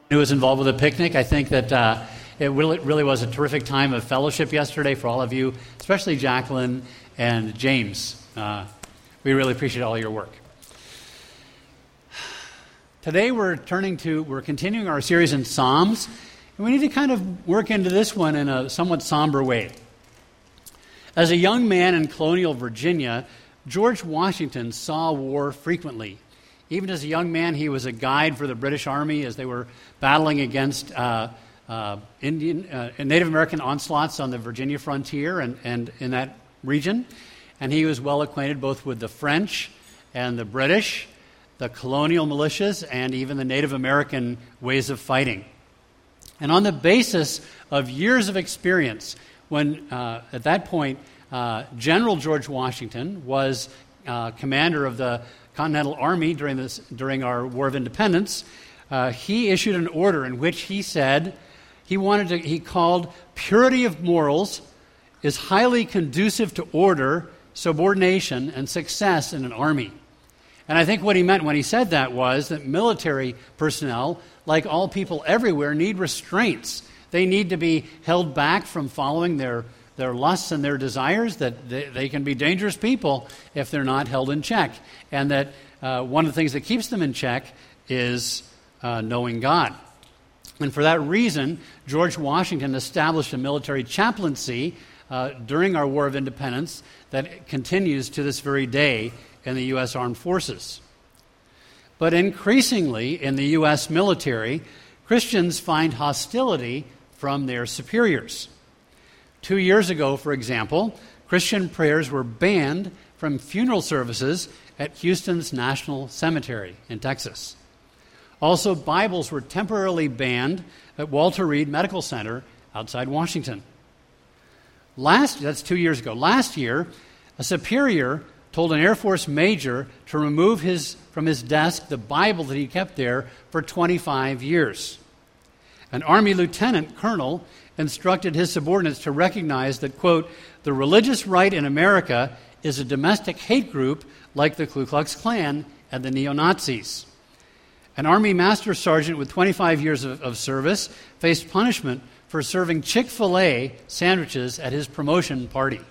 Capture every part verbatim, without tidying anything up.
who was involved with the picnic. I think that uh, it really, really was a terrific time of fellowship yesterday for all of you, especially Jacqueline and James. Uh, we really appreciate all your work. Today we're turning to, we're continuing our series in Psalms, and we need to kind of work into this one in a somewhat somber way. As a young man in colonial Virginia, George Washington saw war frequently. Even as a young man, he was a guide for the British Army as they were battling against uh, uh, Indian, uh, Native American onslaughts on the Virginia frontier and, and in that region. And he was well acquainted both with the French and the British, the colonial militias, and even the Native American ways of fighting. And on the basis of years of experience, when uh, at that point uh, General George Washington was uh, commander of the Continental Army during this during our War of Independence, uh, he issued an order in which he said he wanted to. He called purity of morals is highly conducive to order, subordination, and success in an army. And I think what he meant when he said that was that military personnel, like all people everywhere, need restraints. They need to be held back from following their, their lusts and their desires, that they, they can be dangerous people if they're not held in check. And that uh, one of the things that keeps them in check is uh, knowing God. And for that reason, George Washington established a military chaplaincy uh, during our War of Independence that continues to this very day in the U S Armed Forces. But increasingly in the U S military, Christians find hostility from their superiors. Two years ago, for example, Christian prayers were banned from funeral services at Houston's National Cemetery in Texas. Also, Bibles were temporarily banned at Walter Reed Medical Center outside Washington. Last, that's two years ago. Last year, a superior told an Air Force major to remove his from his desk the Bible that he kept there for twenty-five years. An Army lieutenant colonel instructed his subordinates to recognize that, quote, the religious right in America is a domestic hate group like the Ku Klux Klan and the neo-Nazis. An Army master sergeant with twenty-five years of, of service faced punishment for serving Chick-fil-A sandwiches at his promotion party.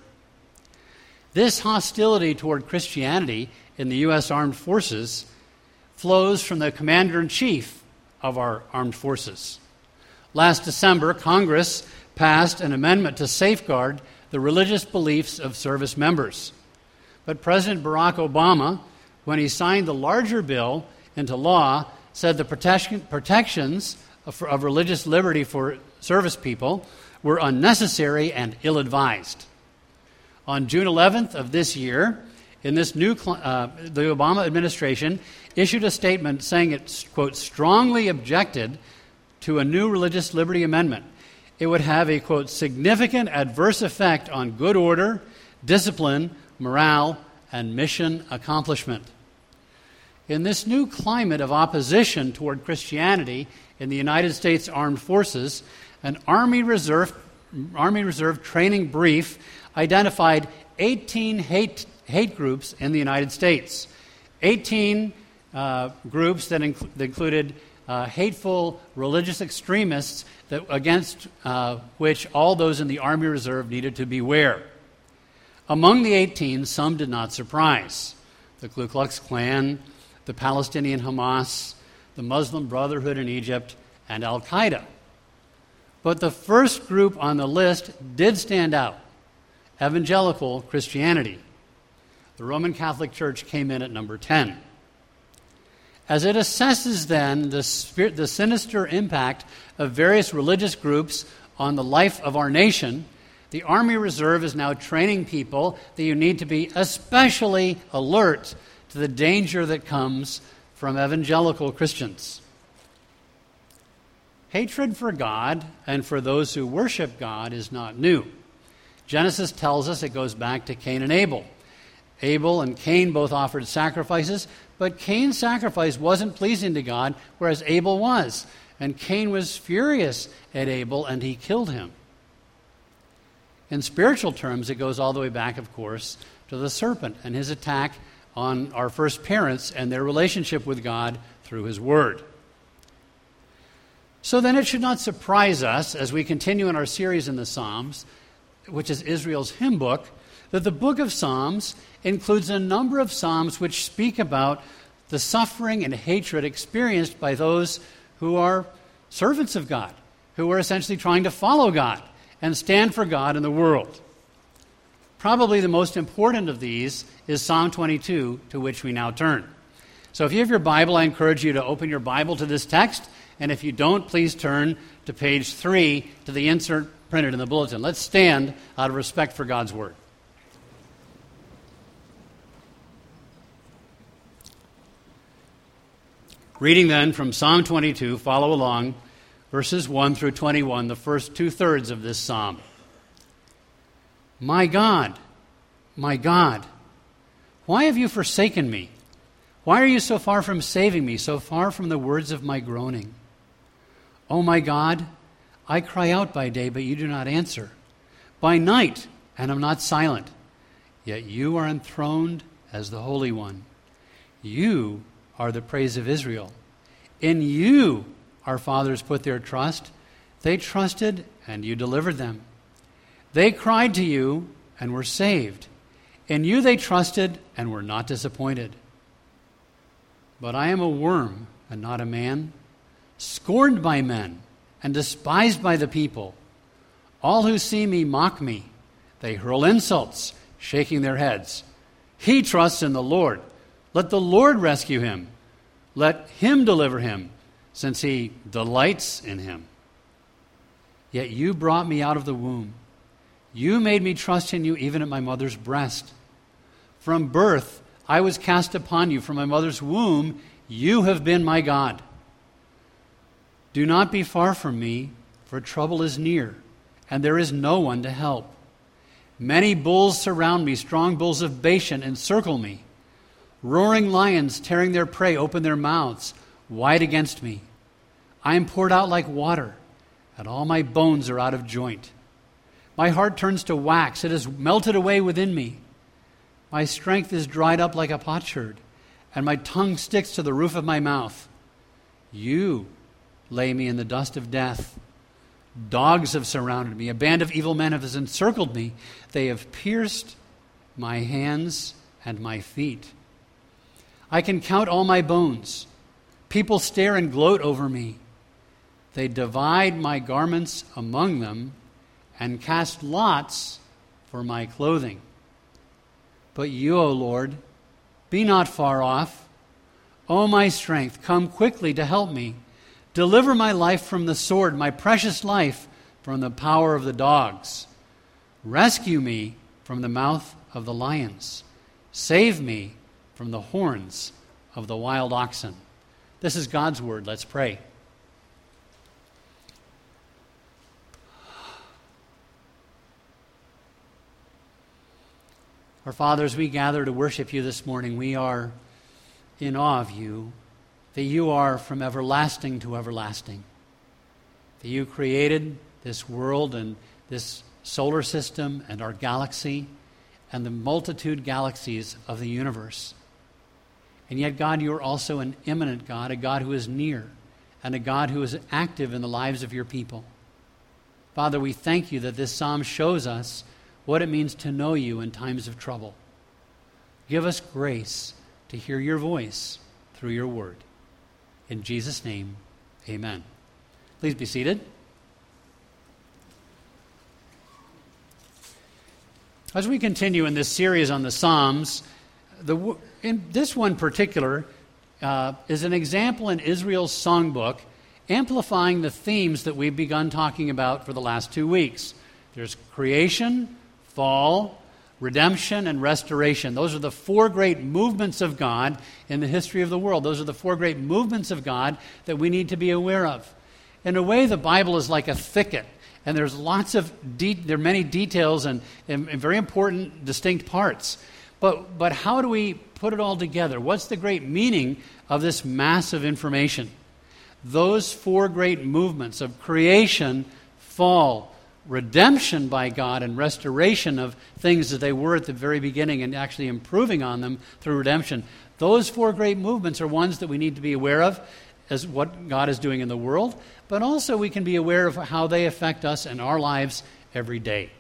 This hostility toward Christianity in the U S Armed Forces flows from the commander-in-chief of our armed forces. Last December, Congress passed an amendment to safeguard the religious beliefs of service members. But President Barack Obama, when he signed the larger bill into law, said the protection, protections of, of religious liberty for service people were unnecessary and ill-advised. On June eleventh of this year, in this new, uh, the Obama administration issued a statement saying it, quote, strongly objected to a new religious liberty amendment. It would have a, quote, significant adverse effect on good order, discipline, morale, and mission accomplishment. In this new climate of opposition toward Christianity in the United States Armed Forces, an Army Reserve, Army Reserve training brief identified eighteen hate, hate groups in the United States. eighteen uh, groups that, inc- that included uh, hateful religious extremists that, against uh, which all those in the Army Reserve needed to beware. Among the eighteen, some did not surprise. The Ku Klux Klan, the Palestinian Hamas, the Muslim Brotherhood in Egypt, and Al-Qaeda. But the first group on the list did stand out: evangelical Christianity. The Roman Catholic Church came in at number ten. As it assesses then the, spirit, the sinister impact of various religious groups on the life of our nation, the Army Reserve is now training people that you need to be especially alert to the danger that comes from evangelical Christians. Hatred for God and for those who worship God is not new. Genesis tells us it goes back to Cain and Abel. Abel and Cain both offered sacrifices, but Cain's sacrifice wasn't pleasing to God, whereas Abel was. And Cain was furious at Abel, and he killed him. In spiritual terms, it goes all the way back, of course, to the serpent and his attack on our first parents and their relationship with God through his word. So then it should not surprise us as we continue in our series in the Psalms, which is Israel's hymn book, that the book of Psalms includes a number of psalms which speak about the suffering and hatred experienced by those who are servants of God, who are essentially trying to follow God and stand for God in the world. Probably the most important of these is Psalm twenty-two, to which we now turn. So if you have your Bible, I encourage you to open your Bible to this text, and if you don't, please turn to page three to the insert printed in the bulletin. Let's stand out of respect for God's Word. Reading then from Psalm twenty-two, follow along, verses one through twenty-one, the first two-thirds of this psalm. My God, my God, why have you forsaken me? Why are you so far from saving me, so far from the words of my groaning? O my God, I cry out by day, but you do not answer. By night, and am not silent. Yet you are enthroned as the Holy One. You are the praise of Israel. In you our fathers put their trust. They trusted, and you delivered them. They cried to you, and were saved. In you they trusted, and were not disappointed. But I am a worm, and not a man, scorned by men, and despised by the people. All who see me mock me. They hurl insults, shaking their heads. He trusts in the Lord. Let the Lord rescue him. Let him deliver him, since he delights in him. Yet you brought me out of the womb. You made me trust in you even at my mother's breast. From birth I was cast upon you. From my mother's womb you have been my God. Do not be far from me, for trouble is near, and there is no one to help. Many bulls surround me, strong bulls of Bashan encircle me. Roaring lions tearing their prey open their mouths wide against me. I am poured out like water, and all my bones are out of joint. My heart turns to wax, it is melted away within me. My strength is dried up like a potsherd, and my tongue sticks to the roof of my mouth. You lay me in the dust of death. Dogs have surrounded me. A band of evil men has encircled me. They have pierced my hands and my feet. I can count all my bones. People stare and gloat over me. They divide my garments among them and cast lots for my clothing. But you, O Lord, be not far off. O my strength, come quickly to help me. Deliver my life from the sword, my precious life from the power of the dogs. Rescue me from the mouth of the lions. Save me from the horns of the wild oxen. This is God's word. Let's pray. Our Father, as we gather to worship you this morning, we are in awe of you, that you are from everlasting to everlasting, that you created this world and this solar system and our galaxy and the multitude galaxies of the universe. And yet, God, you are also an immanent God, a God who is near, and a God who is active in the lives of your people. Father, we thank you that this psalm shows us what it means to know you in times of trouble. Give us grace to hear your voice through your word. In Jesus' name, amen. Please be seated. As we continue in this series on the Psalms, the, in this one particular uh, is an example in Israel's songbook, amplifying the themes that we've begun talking about for the last two weeks. There's creation, fall, redemption, and restoration. Those are the four great movements of God in the history of the world. Those are the four great movements of God that we need to be aware of. In a way, the Bible is like a thicket, and there's lots of de- there are many details and, and, and very important, distinct parts. But but how do we put it all together? What's the great meaning of this massive information? Those four great movements of creation, fall, redemption by God, and restoration of things as they were at the very beginning and actually improving on them through redemption. Those four great movements are ones that we need to be aware of. as what God is doing in the world, but also we can be aware of how they affect us in our lives every day.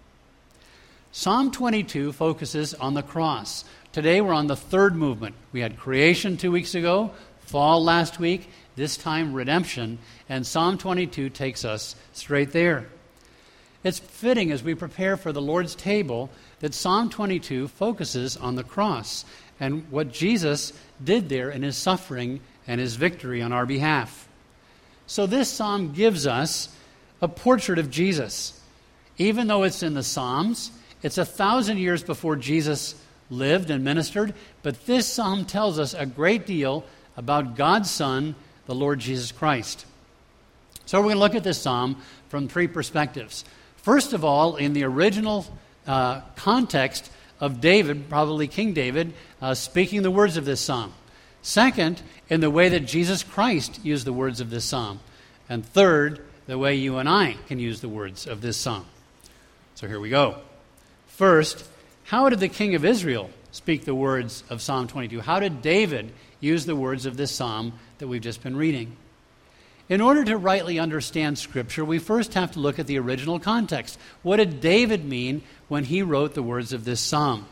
Psalm twenty-two focuses on the cross. Today we're on the third movement. We had creation two weeks ago, fall last week, this time redemption, and Psalm twenty-two takes us straight there. It's fitting as we prepare for the Lord's table that Psalm twenty-two focuses on the cross and what Jesus did there in his suffering and his victory on our behalf. So this psalm gives us a portrait of Jesus. Even though it's in the Psalms, it's a thousand years before Jesus lived and ministered, but this psalm tells us a great deal about God's Son, the Lord Jesus Christ. So we're going to look at this psalm from three perspectives. First of all, in the original uh, context of David, probably King David, uh, speaking the words of this psalm. Second, in the way that Jesus Christ used the words of this psalm. And third, the way you and I can use the words of this psalm. So here we go. First, how did the king of Israel speak the words of Psalm twenty-two? How did David use the words of this psalm that we've just been reading? In order to rightly understand Scripture, we first have to look at the original context. What did David mean when he wrote the words of this psalm?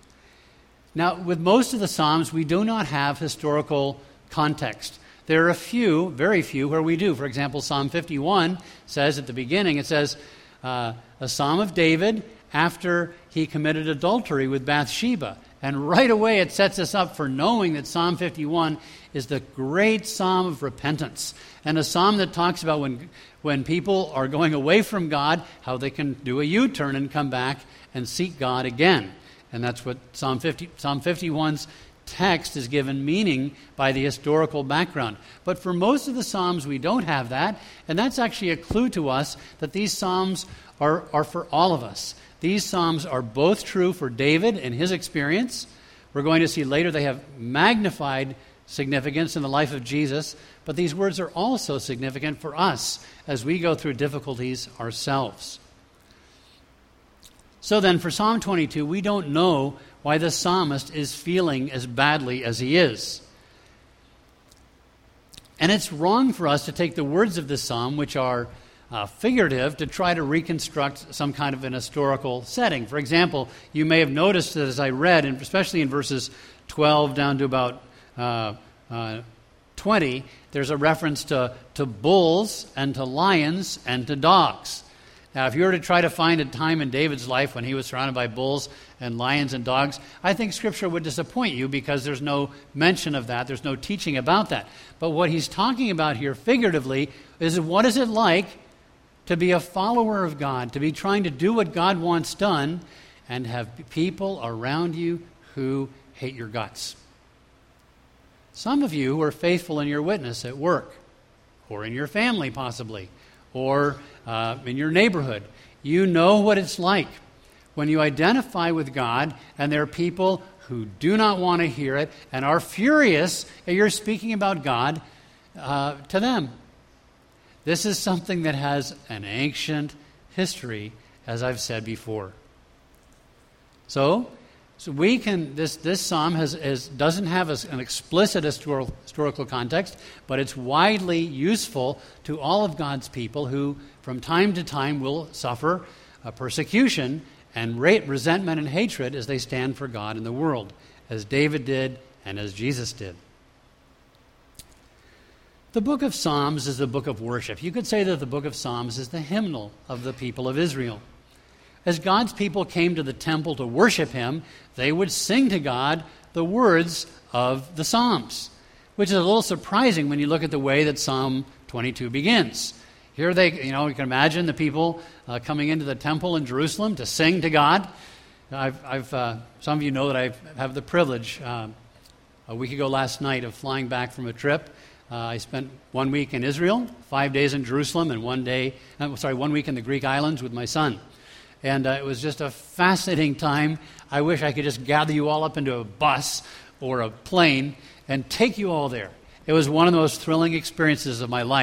Now, with most of the Psalms, we do not have historical context. There are a few, very few, where we do. For example, Psalm fifty-one says at the beginning, it says, uh, a psalm of David after he committed adultery with Bathsheba. And right away it sets us up for knowing that Psalm fifty-one is the great psalm of repentance, and a psalm that talks about when, when people are going away from God, how they can do a U-turn and come back and seek God again. And that's what Psalm fifty, Psalm fifty-one's text is given meaning by the historical background. But for most of the Psalms, we don't have that, and that's actually a clue to us that these Psalms are, are for all of us. These Psalms are both true for David and his experience. We're going to see later they have magnified significance in the life of Jesus, but these words are also significant for us as we go through difficulties ourselves. So then, for Psalm twenty-two, we don't know why the psalmist is feeling as badly as he is. And it's wrong for us to take the words of this psalm, which are uh, figurative, to try to reconstruct some kind of an historical setting. For example, you may have noticed that as I read, and especially in verses twelve down to about uh, uh, twenty, there's a reference to, to bulls and to lions and to dogs. Now, if you were to try to find a time in David's life when he was surrounded by bulls and lions and dogs, I think Scripture would disappoint you because there's no mention of that. There's no teaching about that. But what he's talking about here figuratively is what is it like to be a follower of God, to be trying to do what God wants done and have people around you who hate your guts. Some of you who are faithful in your witness at work or in your family possibly, or uh, in your neighborhood, you know what it's like when you identify with God and there are people who do not want to hear it and are furious that you're speaking about God uh, to them. This is something that has an ancient history, as I've said before. So, so we can, this, this psalm has, has, doesn't have a, an explicit historical, historical context, but it's widely useful to all of God's people who from time to time will suffer a persecution and rate, resentment and hatred as they stand for God in the world, as David did and as Jesus did. The book of Psalms is a book of worship. You could say that the book of Psalms is the hymnal of the people of Israel. As God's people came to the temple to worship Him, they would sing to God the words of the Psalms, which is a little surprising when you look at the way that Psalm twenty-two begins. Here they, you know, you can imagine the people uh, coming into the temple in Jerusalem to sing to God. I've, I've uh, some of you know that I have the privilege uh, a week ago last night of flying back from a trip. Uh, I spent one week in Israel, five days in Jerusalem, and one day, uh, sorry, one week in the Greek islands with my son. And uh, it was just a fascinating time. I wish I could just gather you all up into a bus or a plane and take you all there. It was one of the most thrilling experiences of my life.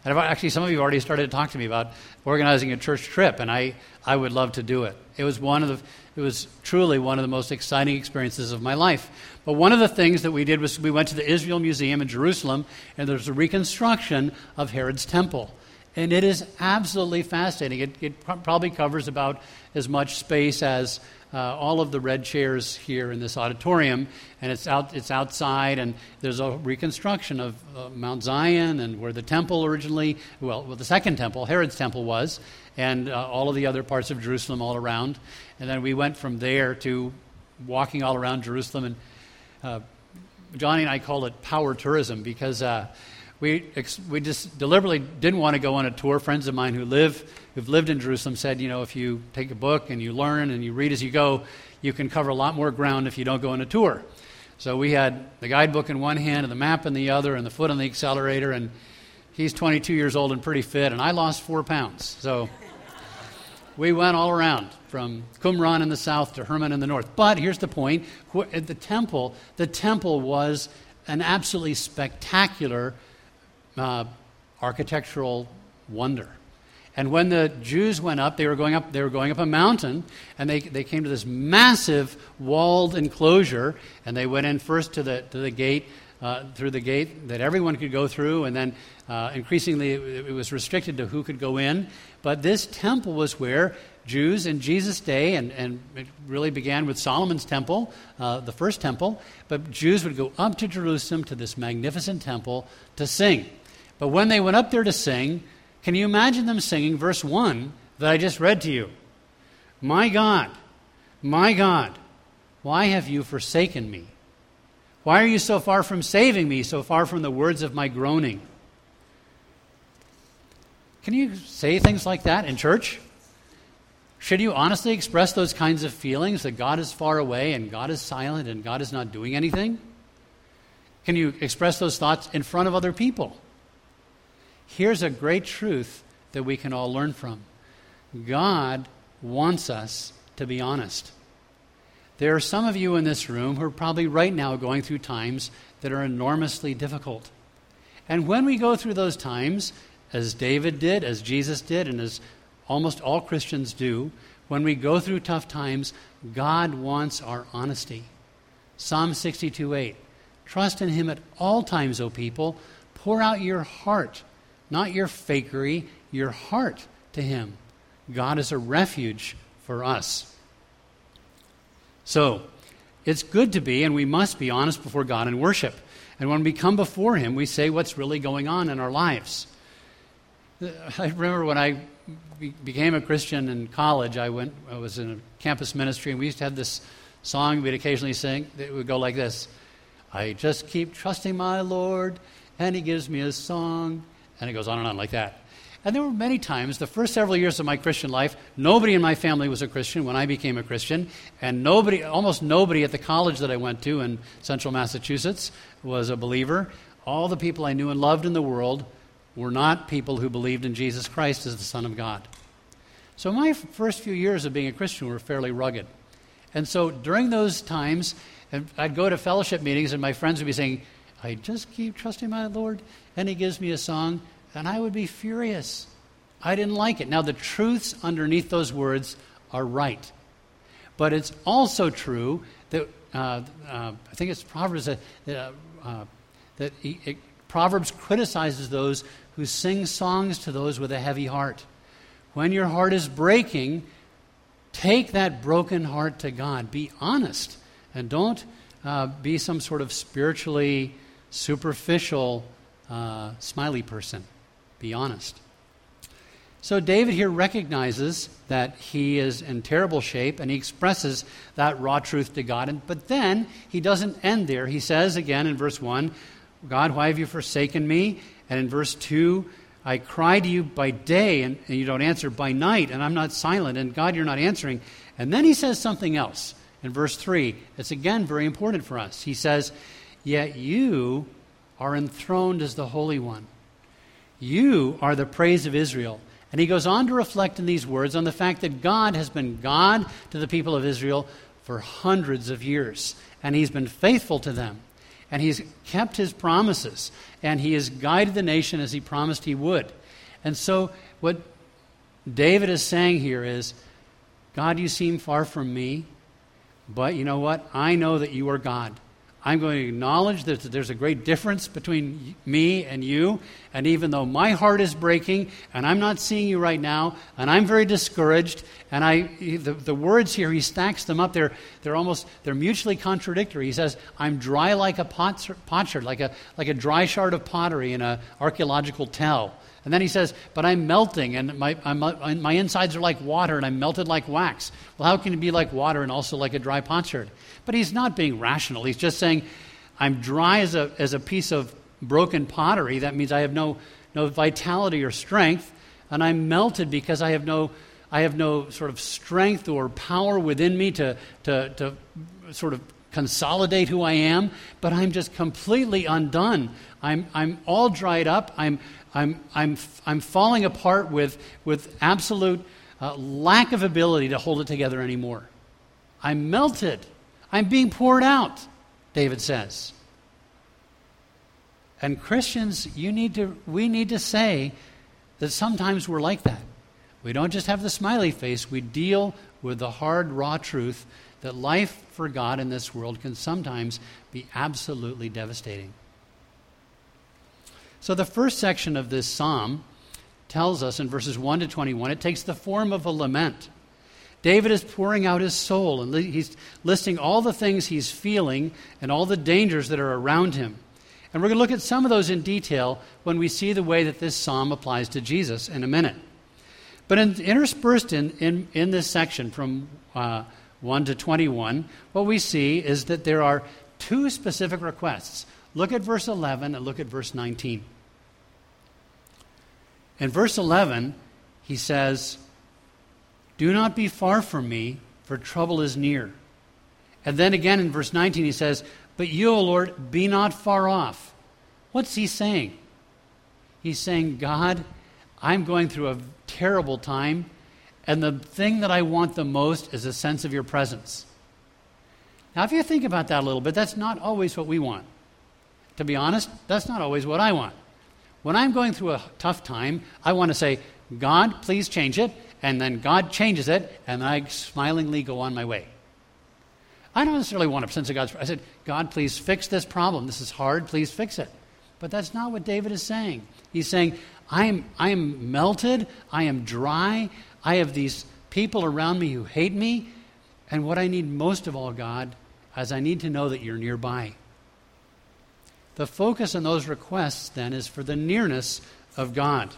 And I've, actually, some of you already started to talk to me about organizing a church trip, and I, I would love to do it. It was one of the, it was truly one of the most exciting experiences of my life. But one of the things that we did was we went to the Israel Museum in Jerusalem, and there's a reconstruction of Herod's temple. And it is absolutely fascinating. It, it pro- probably covers about as much space as uh, all of the red chairs here in this auditorium. And it's out. It's outside, and there's a reconstruction of uh, Mount Zion and where the temple originally, well, well the second temple, Herod's temple was, and uh, all of the other parts of Jerusalem all around. And then we went from there to walking all around Jerusalem. And uh, Johnny and I call it power tourism because Uh, We we just deliberately didn't want to go on a tour. Friends of mine who live, who've lived in Jerusalem said, you know, if you take a book and you learn and you read as you go, you can cover a lot more ground if you don't go on a tour. So we had the guidebook in one hand and the map in the other and the foot on the accelerator, and he's twenty-two years old and pretty fit, and I lost four pounds. So we went all around from Qumran in the south to Hermon in the north. But here's the point. At the temple, the temple was an absolutely spectacular Uh, architectural wonder. And when the Jews went up, they were going up, they were going up a mountain, and they, they came to this massive walled enclosure, and they went in first to the to the gate, uh, through the gate that everyone could go through, and then uh, increasingly it, it was restricted to who could go in. But this temple was where Jews in Jesus' day, and, and it really began with Solomon's temple, uh, the first temple, but Jews would go up to Jerusalem to this magnificent temple to sing. But when they went up there to sing, can you imagine them singing verse one that I just read to you? My God, my God, why have you forsaken me? Why are you so far from saving me, so far from the words of my groaning? Can you say things like that in church? Should you honestly express those kinds of feelings that God is far away and God is silent and God is not doing anything? Can you express those thoughts in front of other people? Here's a great truth that we can all learn from. God wants us to be honest. There are some of you in this room who are probably right now going through times that are enormously difficult. And when we go through those times, as David did, as Jesus did, and as almost all Christians do, when we go through tough times, God wants our honesty. Psalm sixty-two eight, trust in him at all times, O people. Pour out your heart, not your fakery, your heart to him. God is a refuge for us. So, it's good to be, and we must be honest before God in worship. And when we come before him, we say what's really going on in our lives. I remember when I became a Christian in college, I went. I was in a campus ministry, and we used to have this song we'd occasionally sing that would go like this: I just keep trusting my Lord, and he gives me a song. And it goes on and on like that. And there were many times, the first several years of my Christian life, nobody in my family was a Christian when I became a Christian, and nobody, almost nobody at the college that I went to in central Massachusetts was a believer. All the people I knew and loved in the world were not people who believed in Jesus Christ as the Son of God. So my first few years of being a Christian were fairly rugged. And so during those times, I'd go to fellowship meetings, and my friends would be saying, I just keep trusting my Lord, and he gives me a song, and I would be furious. I didn't like it. Now, the truths underneath those words are right. But it's also true that, uh, uh, I think it's Proverbs, that, uh, uh, that he, it, Proverbs criticizes those who sing songs to those with a heavy heart. When your heart is breaking, take that broken heart to God. Be honest, and don't uh, be some sort of spiritually superficial, uh, smiley person. Be honest. So David here recognizes that he is in terrible shape, and he expresses that raw truth to God. And, but then he doesn't end there. He says again in verse one, God, why have you forsaken me? And in verse two, I cry to you by day, and, and you don't answer, by night, and I'm not silent, and God, you're not answering. And then he says something else in verse three. It's again very important for us. He says, yet you are enthroned as the Holy One. You are the praise of Israel. And he goes on to reflect in these words on the fact that God has been God to the people of Israel for hundreds of years, and he's been faithful to them. And he's kept his promises. And he has guided the nation as he promised he would. And so what David is saying here is, God, you seem far from me, but you know what? I know that you are God. I'm going to acknowledge that there's a great difference between me and you, and even though my heart is breaking, and I'm not seeing you right now, and I'm very discouraged, and I the, the words here, he stacks them up, they're, they're almost, they're mutually contradictory. He says, I'm dry like a potsherd, like a, like a dry shard of pottery in an archaeological tell. And then he says, but I'm melting, and my, I'm, my insides are like water, and I'm melted like wax. Well, how can it be like water and also like a dry potsherd? But he's not being rational. He's just saying, I'm dry as a as a piece of broken pottery. That means I have no no vitality or strength, and I'm melted because I have no I have no sort of strength or power within me to to to sort of consolidate who I am. But I'm just completely undone. I'm I'm all dried up. I'm I'm I'm I'm falling apart with with absolute uh, lack of ability to hold it together anymore. I'm melted. I'm being poured out, David says. And Christians, you need to we need to say that sometimes we're like that. We don't just have the smiley face, we deal with the hard, raw truth that life for God in this world can sometimes be absolutely devastating. So the first section of this psalm tells us in verses one to twenty-one, it takes the form of a lament. David is pouring out his soul, and he's listing all the things he's feeling and all the dangers that are around him. And we're going to look at some of those in detail when we see the way that this psalm applies to Jesus in a minute. But in, interspersed in, in, in this section from uh, one to twenty-one, what we see is that there are two specific requests. Look at verse eleven and look at verse nineteen. In verse eleven, he says, do not be far from me, for trouble is near. And then again in verse nineteen he says, but you, O Lord, be not far off. What's he saying? He's saying, God, I'm going through a terrible time, and the thing that I want the most is a sense of your presence. Now, if you think about that a little bit, that's not always what we want. To be honest, that's not always what I want. When I'm going through a tough time, I want to say, God, please change it. And then God changes it, and I smilingly go on my way. I don't necessarily want a sense of God's... I said, God, please fix this problem. This is hard. Please fix it. But that's not what David is saying. He's saying, I am, I am melted. I am dry. I have these people around me who hate me. And what I need most of all, God, is I need to know that you're nearby. The focus on those requests, then, is for the nearness of God.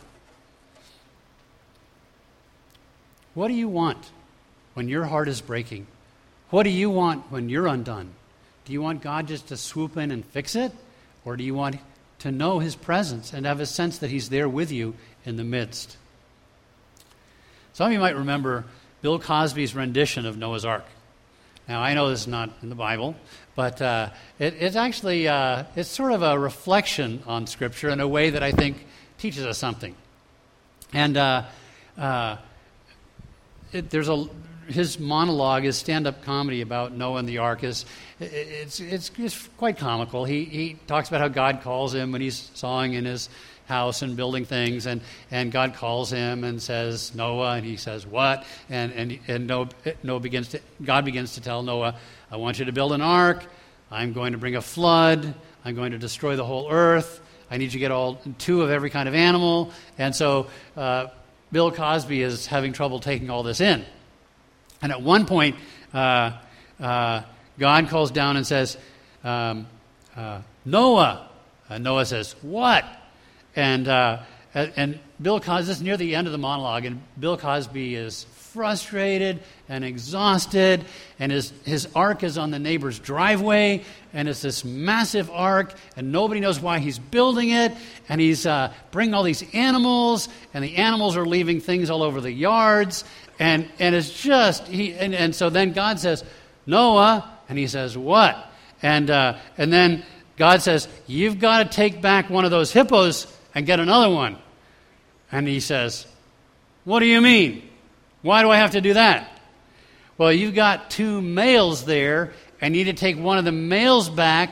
What do you want when your heart is breaking? What do you want when you're undone? Do you want God just to swoop in and fix it? Or do you want to know his presence and have a sense that he's there with you in the midst? Some of you might remember Bill Cosby's rendition of Noah's Ark. Now, I know this is not in the Bible, but uh, it, it's actually uh, it's sort of a reflection on Scripture in a way that I think teaches us something. And uh, uh, it, there's a his monologue, his stand-up comedy about Noah and the Ark is it's it's, it's quite comical. He he talks about how God calls him when he's sawing in his house and building things, and, and God calls him and says, Noah, and he says, what? And and and Noah, Noah begins to God begins to tell Noah, I want you to build an ark. I'm going to bring a flood. I'm going to destroy the whole earth. I need you to get all two of every kind of animal. And so uh, Bill Cosby is having trouble taking all this in. And at one point, uh, uh, God calls down and says, um, uh, Noah. And Noah says, what? And uh, and Bill Cosby, this is near the end of the monologue, and Bill Cosby is frustrated and exhausted, and his, his ark is on the neighbor's driveway, and it's this massive ark, and nobody knows why he's building it, and he's uh, bringing all these animals, and the animals are leaving things all over the yards, and and it's just, he and, and so then God says, Noah, and he says, what? And uh, and then God says, you've got to take back one of those hippos and get another one. And he says, what do you mean? Why do I have to do that? Well, you've got two males there, and you need to take one of the males back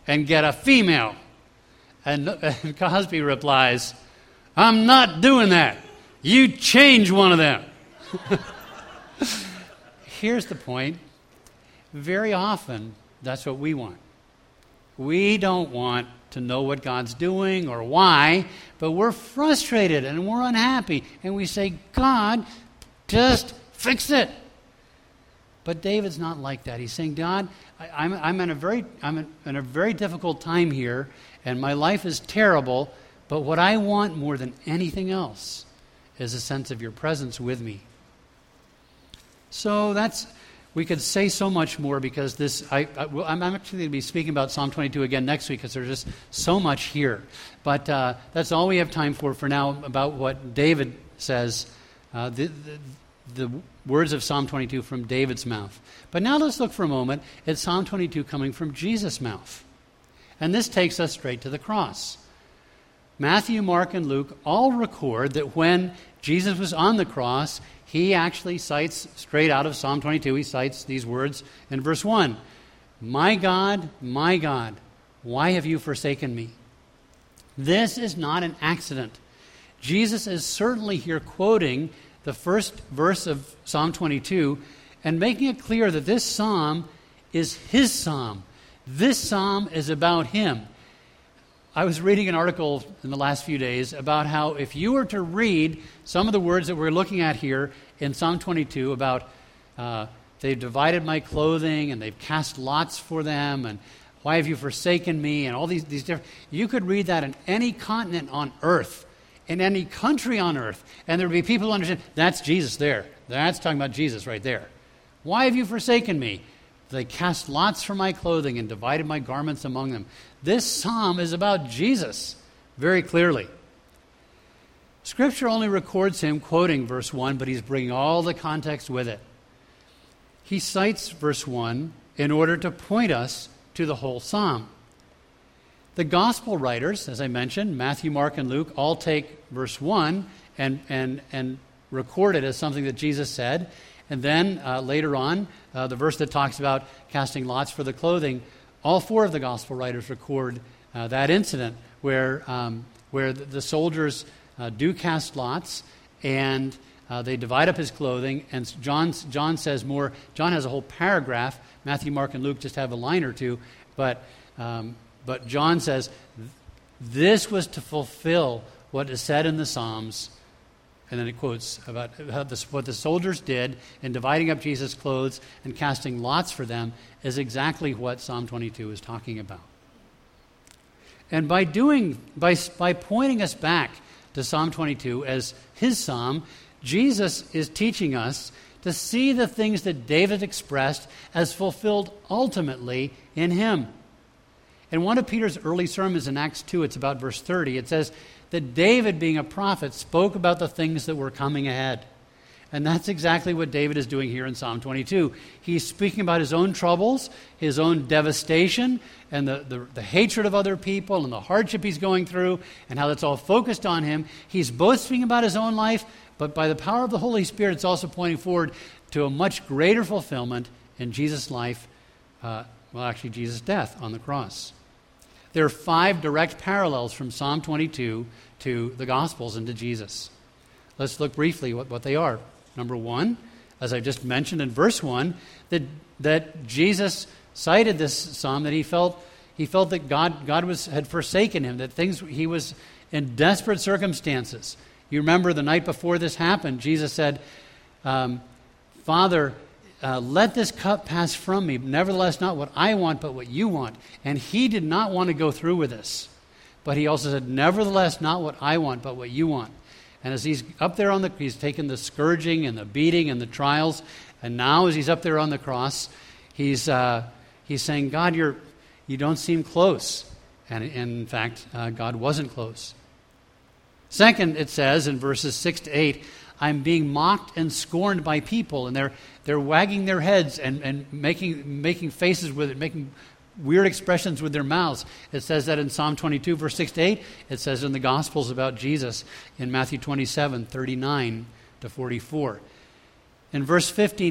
and get a female. And, and Cosby replies, I'm not doing that. You change one of them. Here's the point. Very often, that's what we want. We don't want to know what God's doing or why, but we're frustrated and we're unhappy. And we say, God, just fix it. But David's not like that. He's saying, God, I, I'm, I'm, in a very, I'm in, in a very difficult time here, and my life is terrible, but what I want more than anything else is a sense of your presence with me. So that's, we could say so much more because this, I, I, I'm actually going to be speaking about Psalm twenty-two again next week because there's just so much here. But uh, that's all we have time for for now about what David says, uh, the, the, the words of Psalm twenty-two from David's mouth. But now let's look for a moment at Psalm twenty-two coming from Jesus' mouth. And this takes us straight to the cross. Matthew, Mark, and Luke all record that when Jesus was on the cross, he actually cites, straight out of Psalm twenty-two, he cites these words in verse one. My God, my God, why have you forsaken me? This is not an accident. Jesus is certainly here quoting the first verse of Psalm twenty-two and making it clear that this psalm is his psalm. This psalm is about him. I was reading an article in the last few days about how if you were to read some of the words that we're looking at here in Psalm twenty-two about uh, they've divided my clothing and they've cast lots for them and why have you forsaken me and all these, these different... You could read that in any continent on earth, in any country on earth, and there would be people who understand, that's Jesus there. That's talking about Jesus right there. Why have you forsaken me? They cast lots for my clothing and divided my garments among them. This psalm is about Jesus, very clearly. Scripture only records him quoting verse one, but he's bringing all the context with it. He cites verse one in order to point us to the whole psalm. The gospel writers, as I mentioned, Matthew, Mark, and Luke, all take verse one and, and, and record it as something that Jesus said. And then uh, later on, uh, the verse that talks about casting lots for the clothing, all four of the gospel writers record uh, that incident where um, where the, the soldiers uh, do cast lots and uh, they divide up his clothing. And John John says more. John has a whole paragraph. Matthew, Mark, and Luke just have a line or two. But um, but John says this was to fulfill what is said in the Psalms. And then it quotes about how this, what the soldiers did in dividing up Jesus' clothes and casting lots for them is exactly what Psalm twenty-two is talking about. And by doing, by, by pointing us back to Psalm twenty-two as his psalm, Jesus is teaching us to see the things that David expressed as fulfilled ultimately in him. In one of Peter's early sermons in Acts two, it's about verse thirty, it says that David, being a prophet, spoke about the things that were coming ahead. And that's exactly what David is doing here in Psalm twenty-two. He's speaking about his own troubles, his own devastation, and the, the, the hatred of other people, and the hardship he's going through, and how that's all focused on him. He's both speaking about his own life, but by the power of the Holy Spirit, it's also pointing forward to a much greater fulfillment in Jesus' life, uh, well, actually Jesus' death on the cross. There are five direct parallels from Psalm twenty-two to the Gospels and to Jesus. Let's look briefly what, what they are. Number one, as I just mentioned in verse one, that that Jesus cited this psalm that he felt he felt that God God was had forsaken him, that things he was in desperate circumstances. You remember the night before this happened, Jesus said, um, Father, Uh, let this cup pass from me. Nevertheless, not what I want, but what you want. And he did not want to go through with this. But he also said, nevertheless, not what I want, but what you want. And as he's up there on the, he's taken the scourging and the beating and the trials. And now as he's up there on the cross, he's uh, he's saying, God, you're, you don't seem close. And, and in fact, uh, God wasn't close. Second, it says in verses six to eight, I'm being mocked and scorned by people, and they're they're wagging their heads and, and making making faces with it, making weird expressions with their mouths. It says that in Psalm twenty-two, verse six to eight. It says in the Gospels about Jesus in Matthew twenty-seven, thirty-nine to forty-four. In verse fifteen,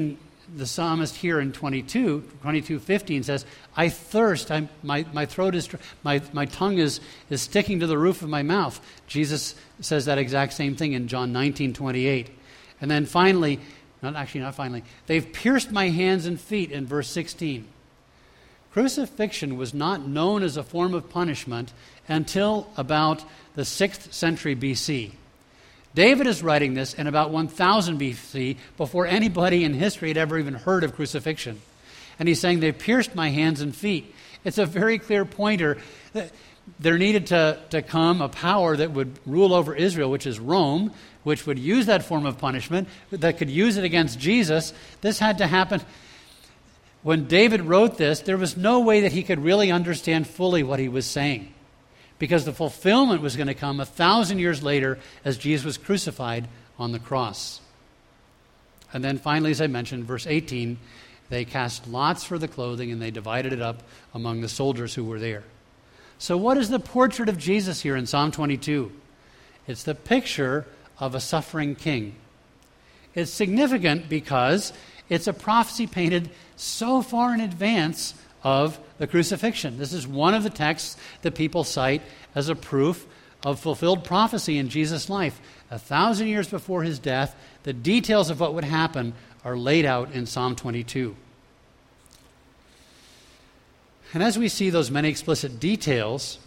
the psalmist here in twenty-two, twenty-two fifteen says, I thirst, I'm, my, my throat is, my, my tongue is, is sticking to the roof of my mouth. Jesus says that exact same thing in John nineteen twenty-eight. And then finally, not actually not finally, they've pierced my hands and feet in verse sixteen. Crucifixion was not known as a form of punishment until about the sixth century B C. David is writing this in about one thousand B C, before anybody in history had ever even heard of crucifixion. And he's saying, they've pierced my hands and feet. It's a very clear pointer. There needed to, to come a power that would rule over Israel, which is Rome, which would use that form of punishment, that could use it against Jesus. This had to happen. When David wrote this, there was no way that he could really understand fully what he was saying, because the fulfillment was going to come a thousand years later as Jesus was crucified on the cross. And then finally, as I mentioned, verse eighteen, they cast lots for the clothing and they divided it up among the soldiers who were there. So what is the portrait of Jesus here in Psalm twenty-two? It's the picture of a suffering king. It's significant because it's a prophecy painted so far in advance of the crucifixion. This is one of the texts that people cite as a proof of fulfilled prophecy in Jesus' life. A thousand years before his death, the details of what would happen are laid out in Psalm twenty-two. And as we see those many explicit details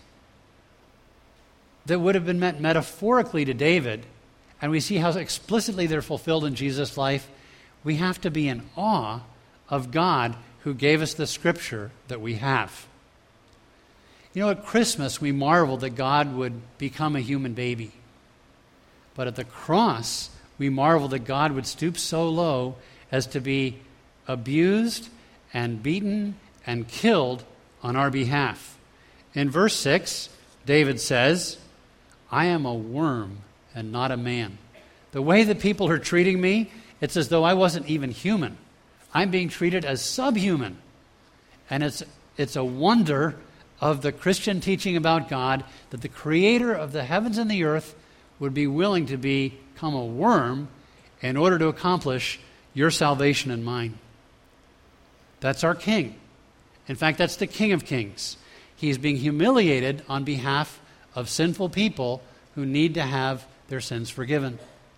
that would have been meant metaphorically to David, and we see how explicitly they're fulfilled in Jesus' life, we have to be in awe of God who gave us the scripture that we have. You know, at Christmas, we marvel that God would become a human baby. But at the cross, we marvel that God would stoop so low as to be abused and beaten and killed on our behalf. In verse six, David says, I am a worm and not a man. The way that people are treating me, it's as though I wasn't even human. I'm being treated as subhuman. And it's it's a wonder of the Christian teaching about God that the creator of the heavens and the earth would be willing to become a worm in order to accomplish your salvation and mine. That's our king. In fact, that's the King of Kings. He's being humiliated on behalf of sinful people who need to have their sins forgiven.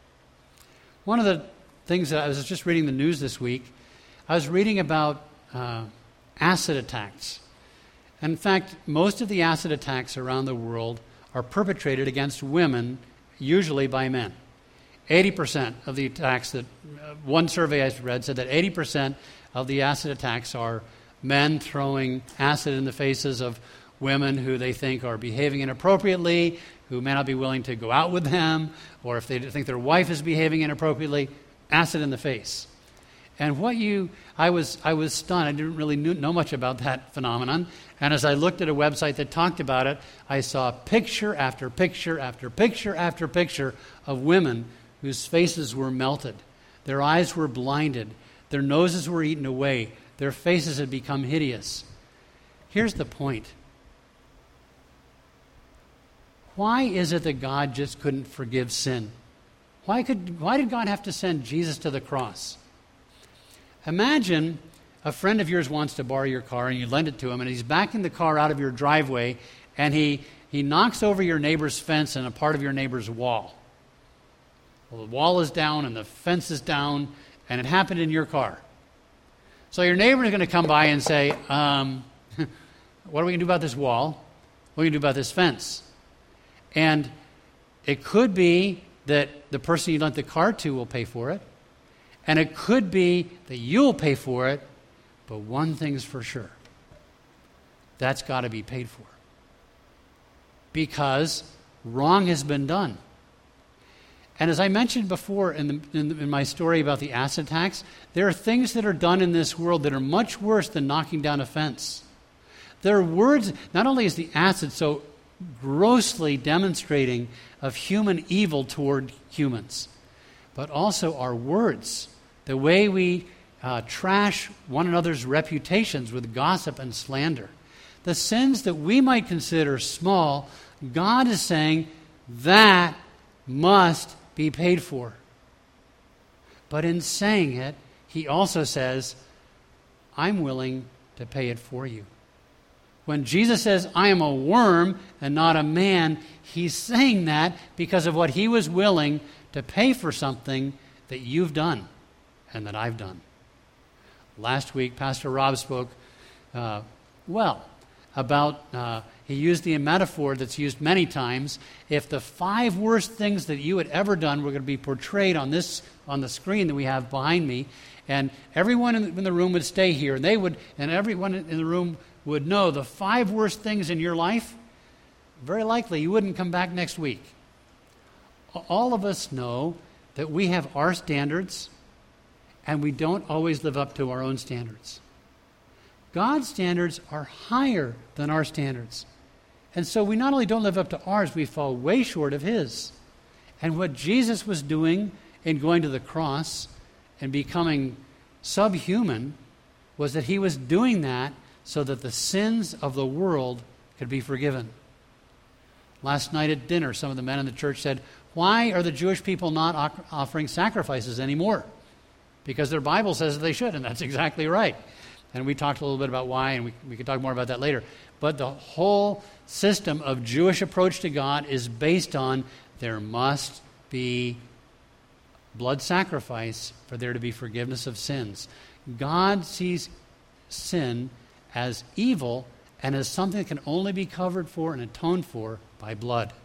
One of the things that I was just reading the news this week, I was reading about uh, acid attacks. In fact, most of the acid attacks around the world are perpetrated against women, usually by men. eighty percent of the attacks that, uh, one survey I read said that eighty percent of the acid attacks are men throwing acid in the faces of women who they think are behaving inappropriately, who may not be willing to go out with them, or if they think their wife is behaving inappropriately, acid in the face. And what you, I was I was stunned. I didn't really know much about that phenomenon. And as I looked at a website that talked about it, I saw picture after picture after picture after picture of women whose faces were melted. Their eyes were blinded. Their noses were eaten away. Their faces had become hideous. Here's the point. Why is it that God just couldn't forgive sin? Why could why did God have to send Jesus to the cross? Imagine a friend of yours wants to borrow your car and you lend it to him, and he's backing the car out of your driveway, and he, he knocks over your neighbor's fence and a part of your neighbor's wall. Well, the wall is down and the fence is down, and it happened in your car. So your neighbor is going to come by and say, um, what are we going to do about this wall? What are we going to do about this fence? And it could be that the person you lent the car to will pay for it. And it could be that you'll pay for it, but one thing's for sure. That's got to be paid for. Because wrong has been done. And as I mentioned before in, the, in, the, in my story about the acid attacks, there are things that are done in this world that are much worse than knocking down a fence. There are words, not only is the acid so grossly demonstrating of human evil toward humans, but also our words, the way we uh, trash one another's reputations with gossip and slander. The sins that we might consider small, God is saying that must be paid for. But in saying it, he also says, I'm willing to pay it for you. When Jesus says, I am a worm and not a man, he's saying that because of what he was willing to pay for something that you've done and that I've done. Last week, Pastor Rob spoke uh, well about, uh, he used the metaphor that's used many times. If the five worst things that you had ever done were going to be portrayed on this on the screen that we have behind me, and everyone in the, in the room would stay here, and they would, and everyone in the room would know the five worst things in your life, very likely you wouldn't come back next week. All of us know that we have our standards, and we don't always live up to our own standards. God's standards are higher than our standards. And so we not only don't live up to ours, we fall way short of his. And what Jesus was doing in going to the cross and becoming subhuman was that he was doing that so that the sins of the world could be forgiven. Last night at dinner, some of the men in the church said, why are the Jewish people not offering sacrifices anymore? Because their Bible says that they should, and that's exactly right. And we talked a little bit about why, and we, we could talk more about that later. But the whole system of Jewish approach to God is based on there must be blood sacrifice for there to be forgiveness of sins. God sees sin as evil and as something that can only be covered for and atoned for by blood.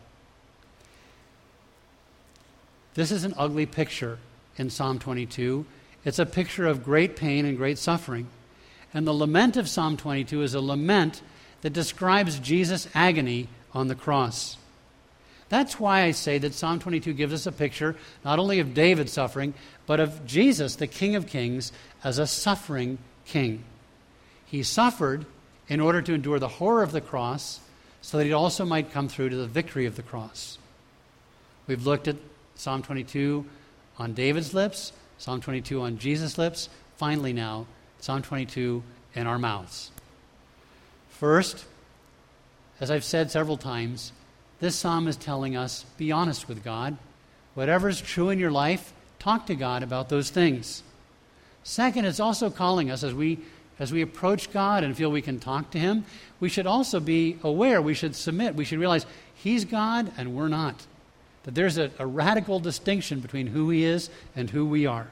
This is an ugly picture in Psalm twenty-two. It's a picture of great pain and great suffering. And the lament of Psalm twenty-two is a lament that describes Jesus' agony on the cross. That's why I say that Psalm twenty-two gives us a picture not only of David suffering, but of Jesus, the King of Kings, as a suffering king. He suffered in order to endure the horror of the cross so that he also might come through to the victory of the cross. We've looked at Psalm twenty-two on David's lips, Psalm twenty-two on Jesus' lips, finally now, Psalm twenty-two in our mouths. First, as I've said several times, this psalm is telling us, be honest with God. Whatever is true in your life, talk to God about those things. Second, it's also calling us as we as we approach God and feel we can talk to him, we should also be aware, we should submit, we should realize he's God and we're not. That there's a, a radical distinction between who he is and who we are.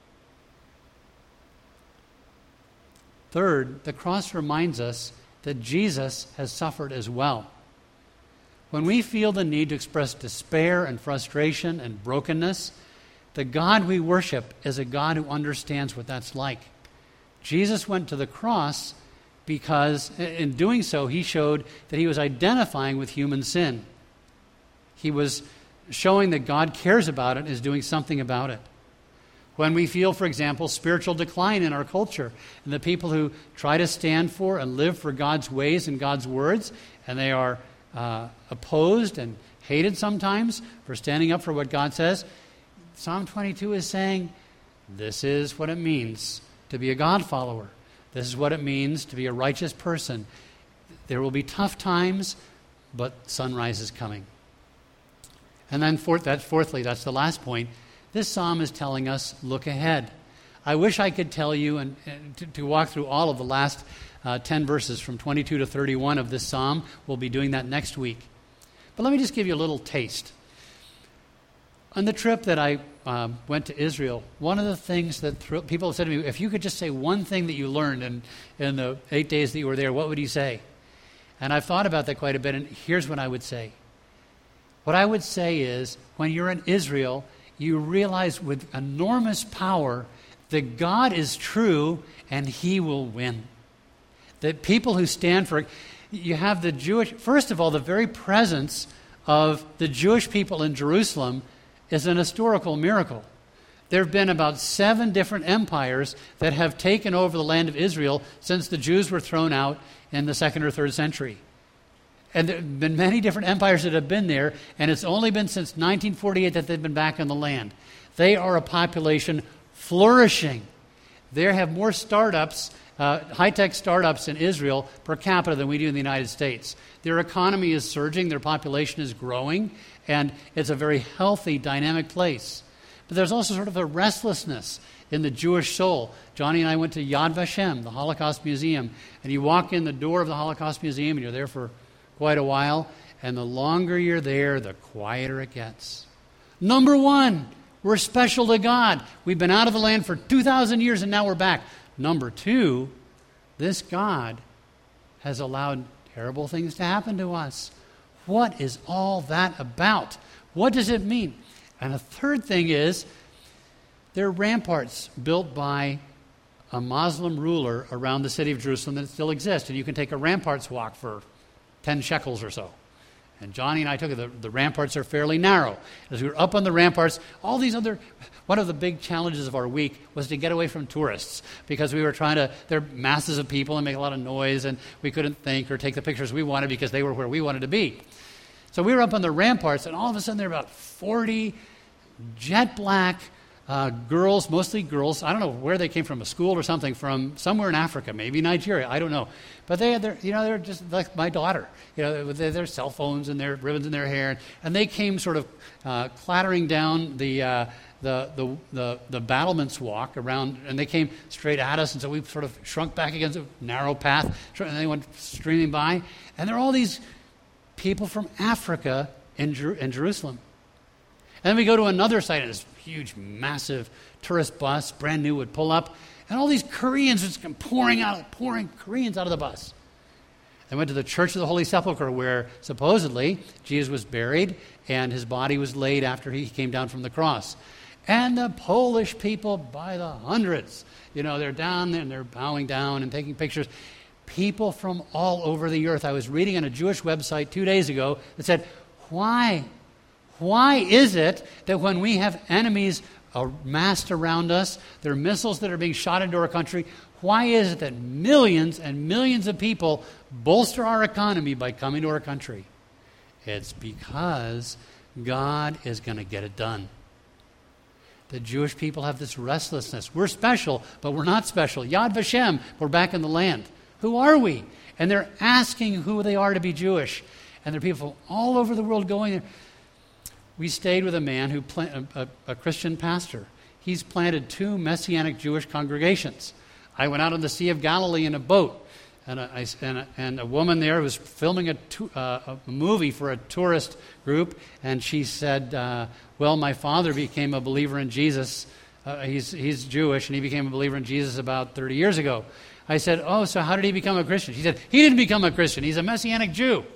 Third, the cross reminds us that Jesus has suffered as well. When we feel the need to express despair and frustration and brokenness, the God we worship is a God who understands what that's like. Jesus went to the cross because in doing so, he showed that he was identifying with human sin. He was showing that God cares about it and is doing something about it. When we feel, for example, spiritual decline in our culture, and the people who try to stand for and live for God's ways and God's words, and they are uh, opposed and hated sometimes for standing up for what God says, Psalm twenty-two is saying, this is what it means to be a God follower. This is what it means to be a righteous person. There will be tough times, but sunrise is coming. And then fourth, that, fourthly, that's the last point, this psalm is telling us, look ahead. I wish I could tell you and, and to, to walk through all of the last uh, ten verses from twenty-two to thirty-one of this psalm. We'll be doing that next week. But let me just give you a little taste. On the trip that I uh, went to Israel, one of the things that th- people have said to me, if you could just say one thing that you learned in, in the eight days that you were there, what would you say? And I've thought about that quite a bit, and here's what I would say. What I would say is, when you're in Israel, you realize with enormous power that God is true and he will win. That people who stand for, you have the Jewish, first of all, the very presence of the Jewish people in Jerusalem is an historical miracle. There have been about seven different empires that have taken over the land of Israel since the Jews were thrown out in the second or third century. And there have been many different empires that have been there, and it's only been since nineteen forty-eight that they've been back on the land. They are a population flourishing. They have more startups, uh, high-tech startups in Israel per capita than we do in the United States. Their economy is surging, their population is growing, and it's a very healthy, dynamic place. But there's also sort of a restlessness in the Jewish soul. Johnny and I went to Yad Vashem, the Holocaust Museum, and you walk in the door of the Holocaust Museum, and you're there for quite a while, and the longer you're there, the quieter it gets. Number one, we're special to God. We've been out of the land for two thousand years, and now we're back. Number two, this God has allowed terrible things to happen to us. What is all that about? What does it mean? And a third thing is, there are ramparts built by a Muslim ruler around the city of Jerusalem that still exist. And you can take a ramparts walk for ten shekels or so. And Johnny and I took it. The, the ramparts are fairly narrow. As we were up on the ramparts, all these other... One of the big challenges of our week was to get away from tourists, because we were trying to... There are masses of people and make a lot of noise, and we couldn't think or take the pictures we wanted because they were where we wanted to be. So we were up on the ramparts, and all of a sudden there were about forty jet black uh, girls, mostly girls. I don't know where they came from, a school or something, from somewhere in Africa, maybe Nigeria, I don't know. But they had their, you know, they're just like my daughter, you know, with their, their cell phones and their ribbons in their hair, and they came sort of uh, clattering down the, uh, the the the the battlements walk around, and they came straight at us, and so we sort of shrunk back against a narrow path, and they went streaming by, and there are all these people from Africa in, Jer- in Jerusalem. And then we go to another site, and this huge, massive tourist bus, brand new, would pull up, and all these Koreans just come pouring out, pouring Koreans out of the bus. They went to the Church of the Holy Sepulchre, where supposedly Jesus was buried, and his body was laid after he came down from the cross. And the Polish people, by the hundreds, you know, they're down there, and they're bowing down and taking pictures. People from all over the earth. I was reading on a Jewish website two days ago that said, why? Why is it that when we have enemies massed around us, there are missiles that are being shot into our country, why is it that millions and millions of people bolster our economy by coming to our country? It's because God is going to get it done. The Jewish people have this restlessness. We're special, but we're not special. Yad Vashem, we're back in the land. Who are we? And they're asking who they are to be Jewish. And there are people all over the world going there. We stayed with a man, who pla- a, a Christian pastor. He's planted two Messianic Jewish congregations. I went out on the Sea of Galilee in a boat, and a, I, and a, and a woman there was filming a, to, uh, a movie for a tourist group, and she said, uh, well, my father became a believer in Jesus. Uh, he's, he's Jewish, and he became a believer in Jesus about thirty years ago. I said, oh, so how did he become a Christian? She said, he didn't become a Christian. He's a Messianic Jew.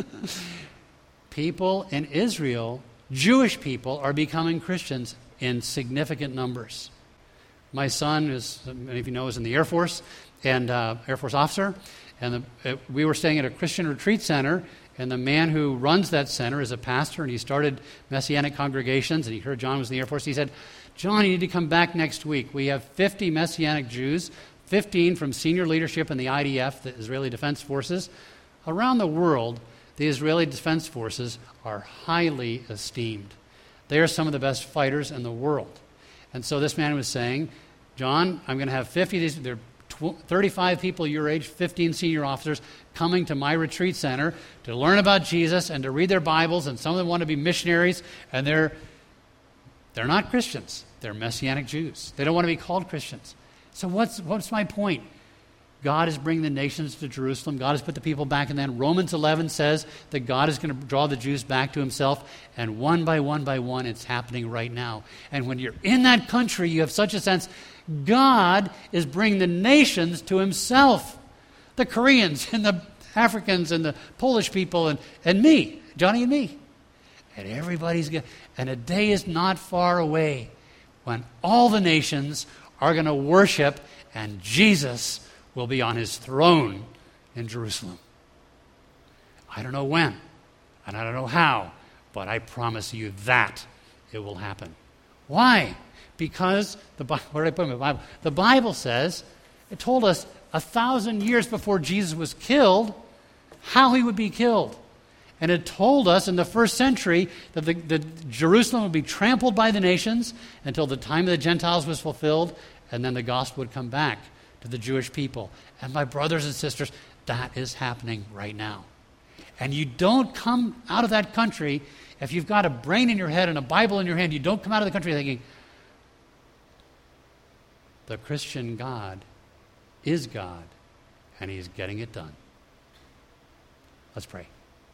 People in Israel, Jewish people, are becoming Christians in significant numbers. My son, as many of you know, is in the Air Force, and uh, Air Force officer. And the, uh, we were staying at a Christian retreat center, and the man who runs that center is a pastor, and he started Messianic congregations, and he heard John was in the Air Force. He said, John, you need to come back next week. We have fifty Messianic Jews, fifteen from senior leadership in the I D F, the Israeli Defense Forces. Around the world, the Israeli Defense Forces are highly esteemed. They are some of the best fighters in the world. And so this man was saying, John, I'm going to have fifty of these. There are thirty-five people your age, fifteen senior officers, coming to my retreat center to learn about Jesus and to read their Bibles, and some of them want to be missionaries, and they're, they're not Christians. They're Messianic Jews. They don't want to be called Christians. So what's what's my point? God is bringing the nations to Jerusalem. God has put the people back in them. Romans eleven says that God is going to draw the Jews back to himself. And one by one by one, it's happening right now. And when you're in that country, you have such a sense, God is bringing the nations to himself. The Koreans and the Africans and the Polish people and, and me, Johnny and me. And everybody's going, and a day is not far away when all the nations are going to worship, and Jesus will be on his throne in Jerusalem. I don't know when, and I don't know how, but I promise you that it will happen. Why? Because, the where did I put in my Bible? The Bible says, it told us a thousand years before Jesus was killed, how he would be killed. And it told us in the first century that the, the Jerusalem would be trampled by the nations until the time of the Gentiles was fulfilled, and then the gospel would come back to the Jewish people. And my brothers and sisters, that is happening right now. And you don't come out of that country, if you've got a brain in your head and a Bible in your hand, you don't come out of the country thinking, the Christian God is God, and he's getting it done. Let's pray.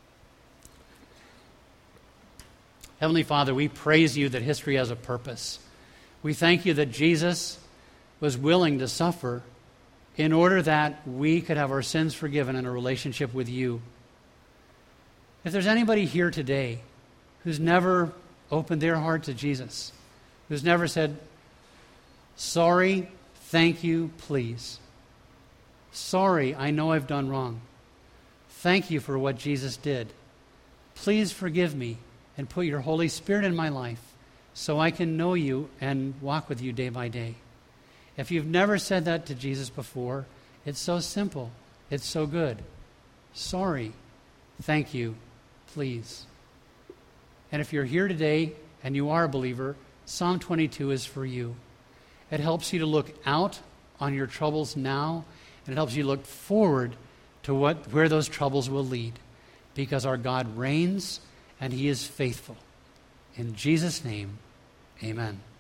Heavenly Father, we praise you that history has a purpose. We thank you that Jesus was willing to suffer in order that we could have our sins forgiven in a relationship with you. If there's anybody here today who's never opened their heart to Jesus, who's never said, sorry, thank you, please. Sorry, I know I've done wrong. Thank you for what Jesus did. Please forgive me and put your Holy Spirit in my life so I can know you and walk with you day by day. If you've never said that to Jesus before, it's so simple. It's so good. Sorry. Thank you. Please. And if you're here today and you are a believer, Psalm twenty-two is for you. It helps you to look out on your troubles now, and it helps you look forward to what where those troubles will lead, because our God reigns and he is faithful. In Jesus' name, amen.